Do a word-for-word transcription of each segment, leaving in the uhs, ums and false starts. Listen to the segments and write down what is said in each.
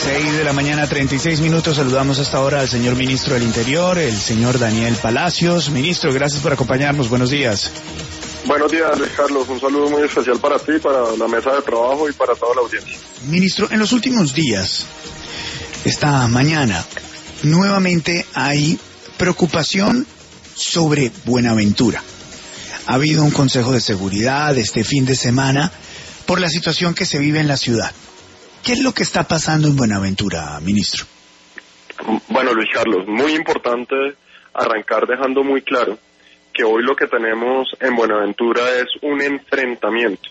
Seis de la mañana, treinta y seis minutos. Saludamos hasta ahora al señor ministro del Interior, el señor Daniel Palacios. Ministro, gracias por acompañarnos. Buenos días. Buenos días, Luis Carlos. Un saludo muy especial para ti, para la mesa de trabajo y para toda la audiencia. Ministro, en los últimos días, esta mañana, nuevamente hay preocupación sobre Buenaventura. Ha habido un consejo de seguridad este fin de semana por la situación que se vive en la ciudad. ¿Qué es lo que está pasando en Buenaventura, ministro? Bueno, Luis Carlos, muy importante arrancar dejando muy claro que hoy lo que tenemos en Buenaventura es un enfrentamiento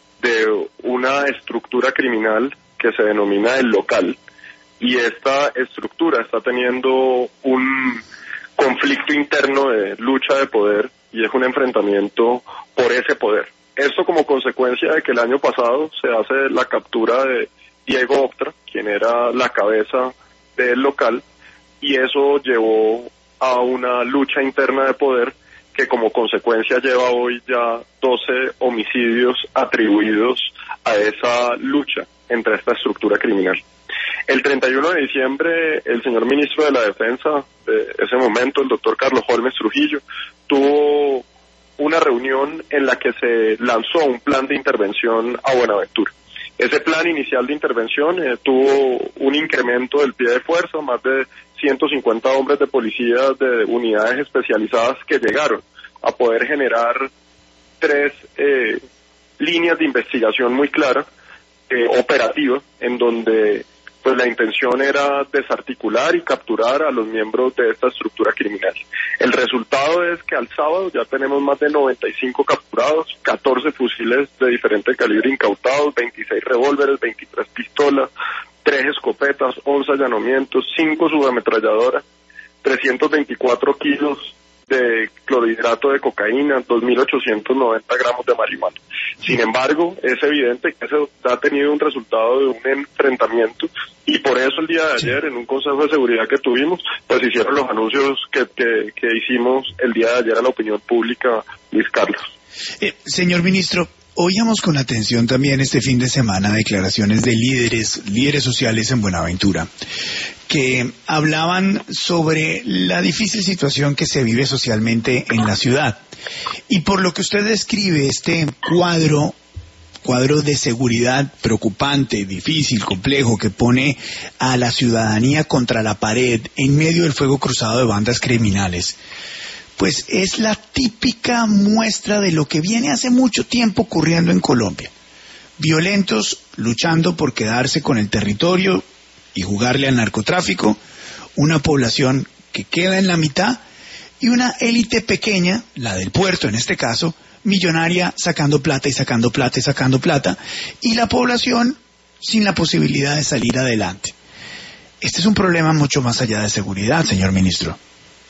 de una estructura criminal que se denomina el local, y esta estructura está teniendo un conflicto interno de lucha de poder y es un enfrentamiento por ese poder. Esto como consecuencia de que el año pasado se hace la captura de Diego Optra, quien era la cabeza del local, y eso llevó a una lucha interna de poder que como consecuencia lleva hoy ya doce homicidios atribuidos a esa lucha entre esta estructura criminal. El treinta y uno de diciembre, el señor ministro de la Defensa de ese momento, el doctor Carlos Holmes Trujillo, tuvo una reunión en la que se lanzó un plan de intervención a Buenaventura. Ese plan inicial de intervención eh, tuvo un incremento del pie de fuerza, más de ciento cincuenta hombres de policía de unidades especializadas que llegaron a poder generar tres eh, líneas de investigación muy claras, eh, operativas, en donde pues la intención era desarticular y capturar a los miembros de esta estructura criminal. El resultado es que al sábado ya tenemos más de noventa y cinco capturados, catorce fusiles de diferente calibre incautados, veintiséis revólveres, veintitrés pistolas, tres escopetas, once allanamientos, cinco subametralladoras, trescientos veinticuatro kilos de clorhidrato de cocaína, dos mil ochocientos noventa gramos de marihuana. Sin embargo, es evidente que eso ha tenido un resultado de un enfrentamiento, y por eso el día de ayer, en un consejo de seguridad que tuvimos, pues hicieron los anuncios que, que, que hicimos el día de ayer a la opinión pública, Luis Carlos. Eh, señor ministro, oíamos con atención también este fin de semana declaraciones de líderes, líderes sociales en Buenaventura, que hablaban sobre la difícil situación que se vive socialmente en la ciudad. Y por lo que usted describe, este cuadro, cuadro de seguridad preocupante, difícil, complejo, que pone a la ciudadanía contra la pared en medio del fuego cruzado de bandas criminales, pues es la típica muestra de lo que viene hace mucho tiempo ocurriendo en Colombia. Violentos luchando por quedarse con el territorio y jugarle al narcotráfico, una población que queda en la mitad y una élite pequeña, la del puerto en este caso, millonaria, sacando plata y sacando plata y sacando plata, y la población sin la posibilidad de salir adelante. Este es un problema mucho más allá de seguridad, señor ministro.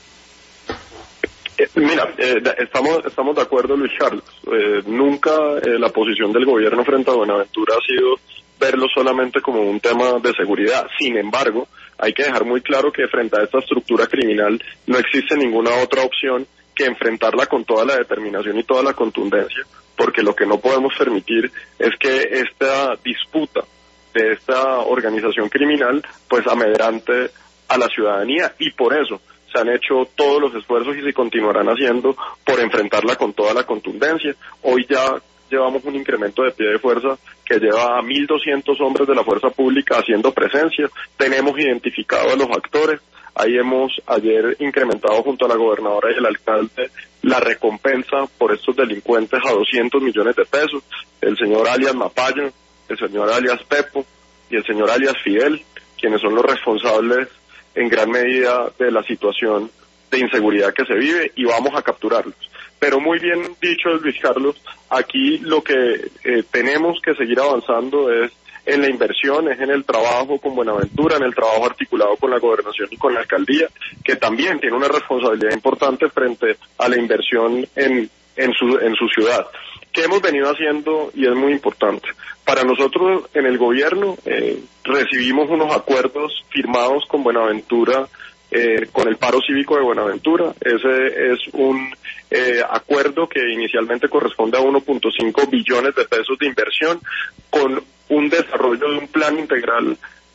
Eh, mira, eh, estamos estamos de acuerdo, Luis Carlos. Eh, nunca eh, la posición del gobierno frente a Buenaventura ha sido verlo solamente como un tema de seguridad. Sin embargo, hay que dejar muy claro que frente a esta estructura criminal no existe ninguna otra opción que enfrentarla con toda la determinación y toda la contundencia, porque lo que no podemos permitir es que esta disputa de esta organización criminal pues amedrante a la ciudadanía, y por eso se han hecho todos los esfuerzos y se continuarán haciendo por enfrentarla con toda la contundencia. Hoy ya llevamos un incremento de pie de fuerza que lleva a mil doscientos hombres de la fuerza pública haciendo presencia. Tenemos identificado a los actores. Ahí hemos ayer incrementado junto a la gobernadora y el alcalde la recompensa por estos delincuentes a doscientos millones de pesos. El señor alias Mapayo, el señor alias Pepo y el señor alias Fidel, quienes son los responsables en gran medida de la situación de inseguridad que se vive, y vamos a capturarlos. Pero muy bien dicho, Luis Carlos, aquí lo que eh, tenemos que seguir avanzando es en la inversión, es en el trabajo con Buenaventura, en el trabajo articulado con la gobernación y con la alcaldía, que también tiene una responsabilidad importante frente a la inversión en, en, su, en su ciudad. ¿Qué hemos venido haciendo? Y es muy importante. Para nosotros en el gobierno eh, recibimos unos acuerdos firmados con Buenaventura, eh, con el paro cívico de Buenaventura. Ese es un eh, acuerdo que inicialmente corresponde a uno punto cinco billones de pesos de inversión, con un desarrollo de un plan integral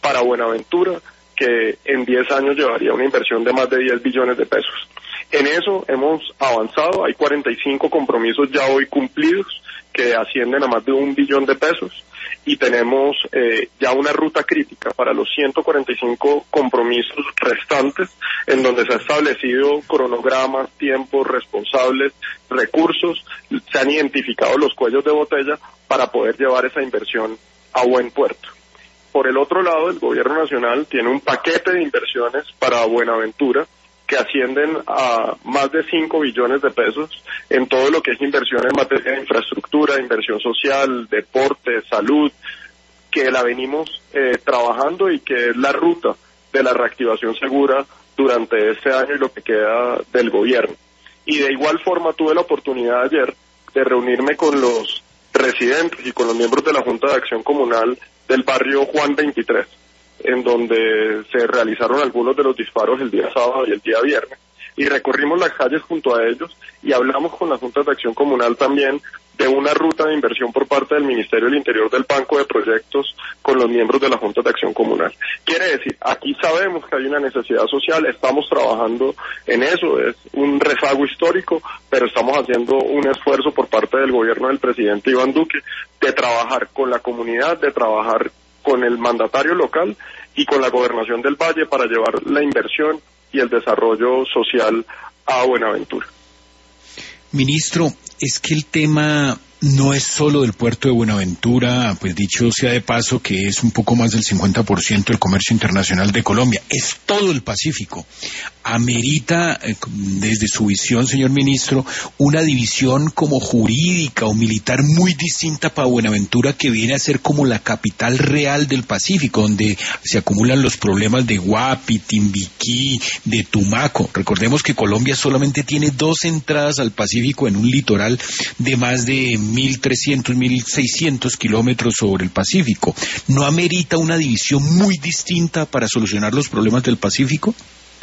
para Buenaventura, que en diez años llevaría una inversión de más de diez billones de pesos. En eso hemos avanzado, hay cuarenta y cinco compromisos ya hoy cumplidos que ascienden a más de un billón de pesos y tenemos eh, ya una ruta crítica para los ciento cuarenta y cinco compromisos restantes en donde se ha establecido cronogramas, tiempos, responsables, recursos, se han identificado los cuellos de botella para poder llevar esa inversión a buen puerto. Por el otro lado, el gobierno nacional tiene un paquete de inversiones para Buenaventura que ascienden a más de cinco billones de pesos en todo lo que es inversión en materia de infraestructura, inversión social, deporte, salud, que la venimos eh, trabajando y que es la ruta de la reactivación segura durante este año y lo que queda del gobierno. Y de igual forma tuve la oportunidad ayer de reunirme con los residentes y con los miembros de la Junta de Acción Comunal del barrio Juan veintitrés, en donde se realizaron algunos de los disparos el día sábado y el día viernes, y recorrimos las calles junto a ellos y hablamos con las juntas de acción comunal también de una ruta de inversión por parte del Ministerio del Interior del Banco de Proyectos con los miembros de la Junta de Acción Comunal. Quiere decir, aquí sabemos que hay una necesidad social, estamos trabajando en eso, es un rezago histórico, pero estamos haciendo un esfuerzo por parte del gobierno del presidente Iván Duque de trabajar con la comunidad, de trabajar con el mandatario local y con la gobernación del Valle para llevar la inversión y el desarrollo social a Buenaventura. Ministro, es que el tema no es solo del puerto de Buenaventura, pues dicho sea de paso que es un poco más del cincuenta por ciento del comercio internacional de Colombia, es todo el Pacífico. Amerita, eh, desde su visión, señor ministro, una división como jurídica o militar muy distinta para Buenaventura, que viene a ser como la capital real del Pacífico, donde se acumulan los problemas de Guapi, Timbiquí, de Tumaco. Recordemos que Colombia solamente tiene dos entradas al Pacífico en un litoral de más de mil trescientos, mil seiscientos kilómetros sobre el Pacífico. ¿No amerita una división muy distinta para solucionar los problemas del Pacífico?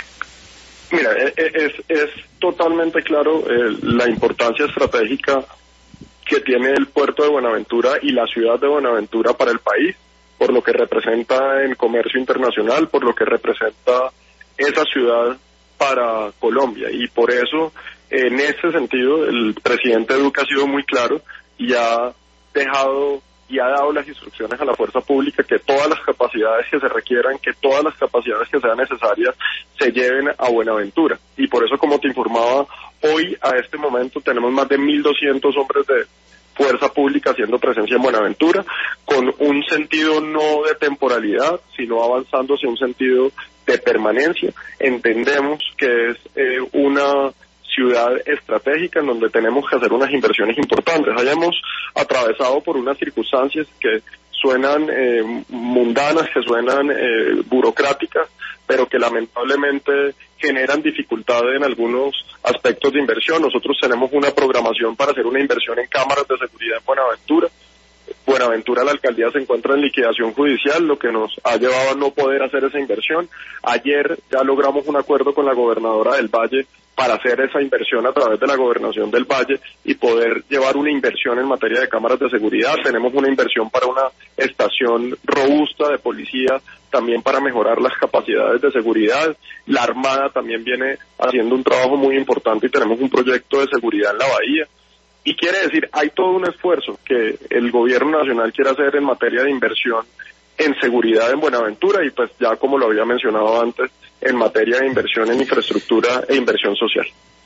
Mira, es, es totalmente claro eh, la importancia estratégica que tiene el puerto de Buenaventura y la ciudad de Buenaventura para el país, por lo que representa en comercio internacional, por lo que representa esa ciudad para Colombia. Y por eso, en ese sentido, el presidente Duque ha sido muy claro y ha dejado y ha dado las instrucciones a la fuerza pública que todas las capacidades que se requieran, que todas las capacidades que sean necesarias se lleven a Buenaventura. Y por eso, como te informaba, hoy a este momento tenemos más de mil doscientos hombres de fuerza pública haciendo presencia en Buenaventura, con un sentido no de temporalidad, sino avanzando hacia un sentido de permanencia. Entendemos que es eh, una ciudad estratégica en donde tenemos que hacer unas inversiones importantes. Hayamos atravesado por unas circunstancias que suenan eh, mundanas, que suenan eh, burocráticas, pero que lamentablemente generan dificultad en algunos aspectos de inversión. Nosotros tenemos una programación para hacer una inversión en cámaras de seguridad en Buenaventura. Buenaventura, la alcaldía se encuentra en liquidación judicial, lo que nos ha llevado a no poder hacer esa inversión. Ayer ya logramos un acuerdo con la gobernadora del Valle para hacer esa inversión a través de la gobernación del Valle y poder llevar una inversión en materia de cámaras de seguridad. Tenemos una inversión para una estación robusta de policía, también para mejorar las capacidades de seguridad. La Armada también viene haciendo un trabajo muy importante y tenemos un proyecto de seguridad en la bahía. Y quiere decir, hay todo un esfuerzo que el gobierno nacional quiere hacer en materia de inversión en seguridad en Buenaventura y pues ya como lo había mencionado antes, en materia de inversión en infraestructura e inversión social.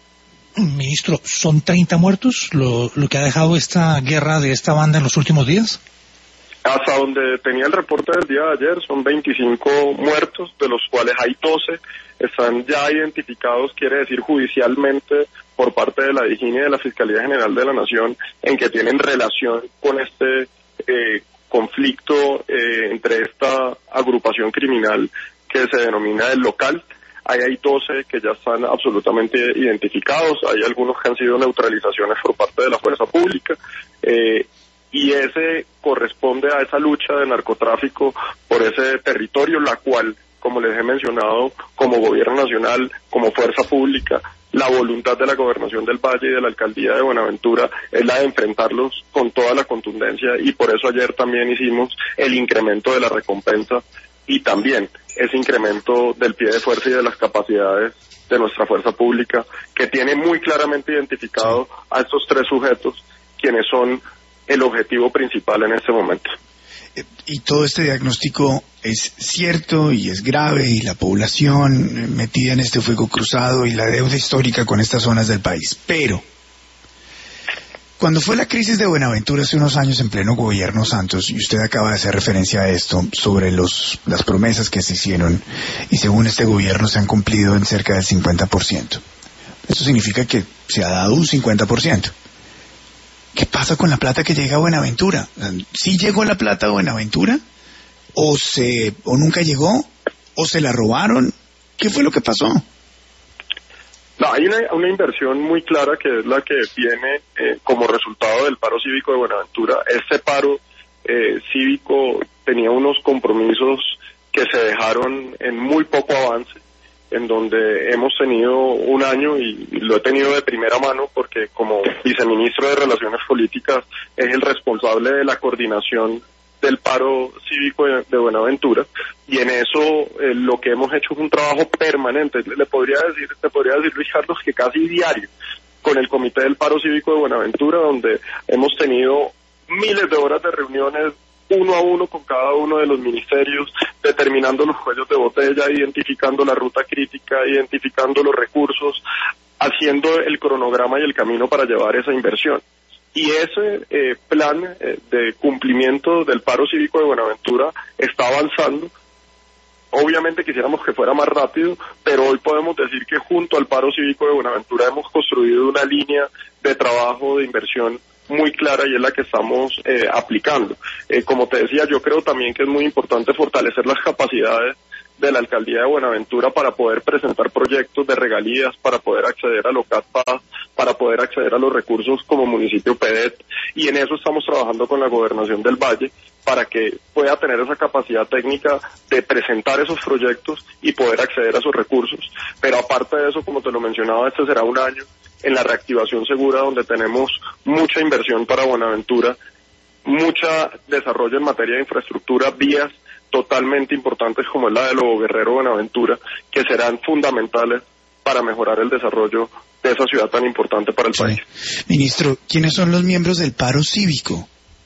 Ministro, ¿son treinta muertos lo, lo que ha dejado esta guerra de esta banda en los últimos días? Hasta donde tenía el reporte del día de ayer son veinticinco muertos, de los cuales hay doce, están ya identificados, quiere decir judicialmente, por parte de la D I G I N y de la Fiscalía General de la Nación, en que tienen relación con este eh, conflicto eh, entre esta agrupación criminal que se denomina el local. Ahí hay doce que ya están absolutamente identificados, hay algunos que han sido neutralizaciones por parte de la fuerza pública, eh, y ese corresponde a esa lucha de narcotráfico por ese territorio, la cual, como les he mencionado, como gobierno nacional, como fuerza pública, la voluntad de la gobernación del Valle y de la alcaldía de Buenaventura es la de enfrentarlos con toda la contundencia, y por eso ayer también hicimos el incremento de la recompensa y también ese incremento del pie de fuerza y de las capacidades de nuestra fuerza pública, que tiene muy claramente identificado a estos tres sujetos, quienes son el objetivo principal en este momento. Y todo este diagnóstico es cierto y es grave, y la población metida en este fuego cruzado y la deuda histórica con estas zonas del país. Pero cuando fue la crisis de Buenaventura hace unos años en pleno gobierno Santos, y usted acaba de hacer referencia a esto, sobre los las promesas que se hicieron, y según este gobierno se han cumplido en cerca del cincuenta por ciento. Eso significa que se ha dado un cincuenta por ciento. ¿Qué pasa con la plata que llega a Buenaventura? ¿Sí llegó la plata a Buenaventura? ¿O se o nunca llegó? ¿O se la robaron? ¿Qué fue lo que pasó? No, hay una, una inversión muy clara que es la que viene eh, como resultado del paro cívico de Buenaventura. Este paro eh, cívico tenía unos compromisos que se dejaron en muy poco avance, en donde hemos tenido un año, y lo he tenido de primera mano porque como viceministro de Relaciones Políticas es el responsable de la coordinación del paro cívico de, de Buenaventura, y en eso eh, lo que hemos hecho es un trabajo permanente. Le podría decir, te podría decir, Luis Carlos, que casi diario con el Comité del Paro Cívico de Buenaventura, donde hemos tenido miles de horas de reuniones uno a uno con cada uno de los ministerios, determinando los cuellos de botella, identificando la ruta crítica, identificando los recursos, haciendo el cronograma y el camino para llevar esa inversión. Y ese eh, plan eh, de cumplimiento del paro cívico de Buenaventura está avanzando. Obviamente quisiéramos que fuera más rápido, pero hoy podemos decir que junto al paro cívico de Buenaventura hemos construido una línea de trabajo de inversión muy clara, y es la que estamos eh, aplicando. Eh, como te decía, yo creo también que es muy importante fortalecer las capacidades de la Alcaldía de Buenaventura para poder presentar proyectos de regalías, para poder acceder a Locat Paz, para poder acceder a los recursos como municipio P E T, y en eso estamos trabajando con la Gobernación del Valle para que pueda tener esa capacidad técnica de presentar esos proyectos y poder acceder a esos recursos. Pero aparte de eso, como te lo mencionaba, este será un año en la reactivación segura, donde tenemos mucha inversión para Buenaventura, mucha desarrollo en materia de infraestructura, vías totalmente importantes como es la de Lobo Guerrero Buenaventura, que serán fundamentales para mejorar el desarrollo de esa ciudad tan importante para el Sí. país. Ministro, ¿quiénes son los miembros del paro cívico?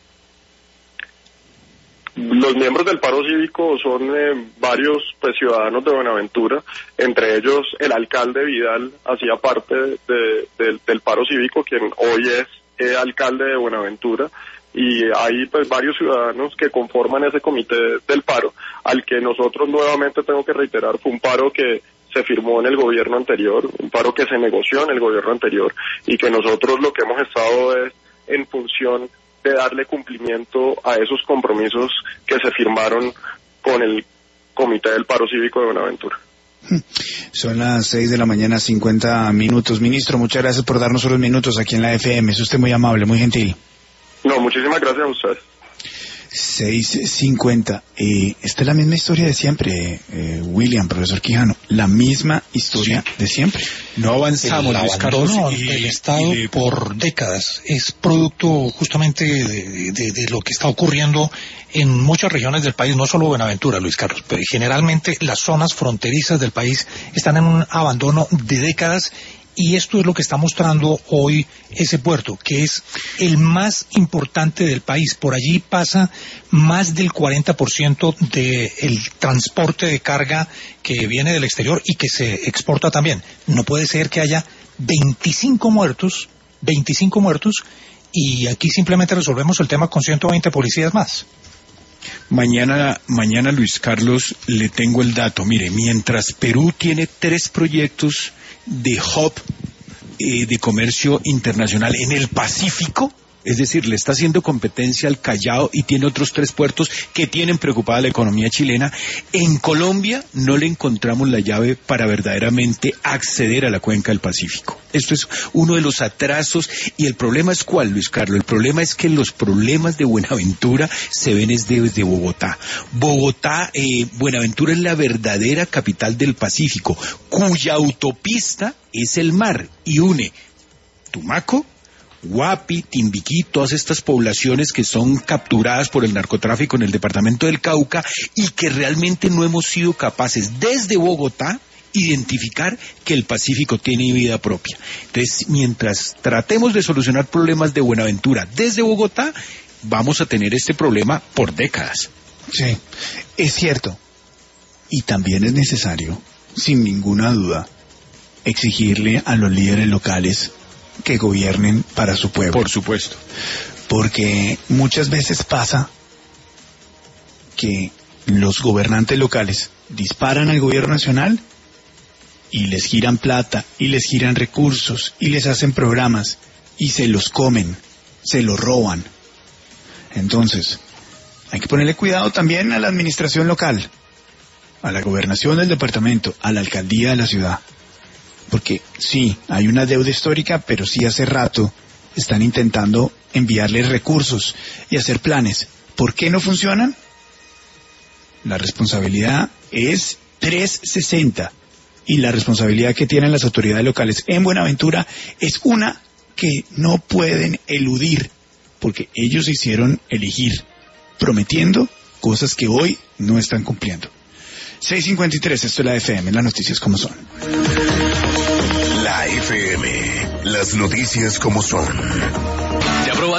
Los miembros del paro cívico son eh, varios pues ciudadanos de Buenaventura, entre ellos el alcalde Vidal hacía parte de, de, del paro cívico, quien hoy es eh, alcalde de Buenaventura, y hay pues varios ciudadanos que conforman ese comité del paro, al que nosotros nuevamente, tengo que reiterar, fue un paro que se firmó en el gobierno anterior, un paro que se negoció en el gobierno anterior, y que nosotros lo que hemos estado es en función de darle cumplimiento a esos compromisos que se firmaron con el Comité del Paro Cívico de Buenaventura. Son las seis de la mañana, cincuenta minutos. Ministro, muchas gracias por darnos unos minutos aquí en la F M. Es usted muy amable, muy gentil. No, muchísimas gracias a ustedes. seis cincuenta. Eh, esta es la misma historia de siempre, eh, William, profesor Quijano. La misma historia sí. de siempre. No avanzamos, el Luis Carlos. abandono Y, del Estado y, por décadas es producto justamente de, de, de lo que está ocurriendo en muchas regiones del país, no solo Buenaventura, Luis Carlos, pero generalmente las zonas fronterizas del país están en un abandono de décadas. Y esto es lo que está mostrando hoy ese puerto, que es el más importante del país. Por allí pasa más del cuarenta por ciento del transporte de carga que viene del exterior y que se exporta también. No puede ser que haya veinticinco muertos, veinticinco muertos, y aquí simplemente resolvemos el tema con ciento veinte policías más. Mañana, mañana, Luis Carlos, le tengo el dato. Mire, mientras Perú tiene tres proyectos de hub eh, de comercio internacional en el Pacífico, es decir, le está haciendo competencia al Callao y tiene otros tres puertos que tienen preocupada la economía chilena. En Colombia no le encontramos la llave para verdaderamente acceder a la cuenca del Pacífico. Esto es uno de los atrasos, y el problema es ¿cuál, Luis Carlos? El problema es que los problemas de Buenaventura se ven desde, desde Bogotá. Bogotá, eh, Buenaventura es la verdadera capital del Pacífico, cuya autopista es el mar y une Tumaco, Guapi, Timbiquí, todas estas poblaciones que son capturadas por el narcotráfico en el departamento del Cauca y que realmente no hemos sido capaces desde Bogotá identificar que el Pacífico tiene vida propia. Entonces, mientras tratemos de solucionar problemas de Buenaventura desde Bogotá, vamos a tener este problema por décadas. Sí, es cierto. Y también es necesario, sin ninguna duda, exigirle a los líderes locales que gobiernen para su pueblo. Por supuesto. Porque muchas veces pasa que los gobernantes locales disparan al gobierno nacional y les giran plata, y les giran recursos, y les hacen programas, y se los comen, se los roban. Entonces, hay que ponerle cuidado también a la administración local, a la gobernación del departamento, a la alcaldía de la ciudad. Porque sí, hay una deuda histórica, pero sí hace rato están intentando enviarles recursos y hacer planes. ¿Por qué no funcionan? La responsabilidad es trescientos sesenta y la responsabilidad que tienen las autoridades locales en Buenaventura es una que no pueden eludir, porque ellos se hicieron elegir, prometiendo cosas que hoy no están cumpliendo. seis cincuenta y tres, esto es la F M, las noticias como son. La F M, las noticias como son.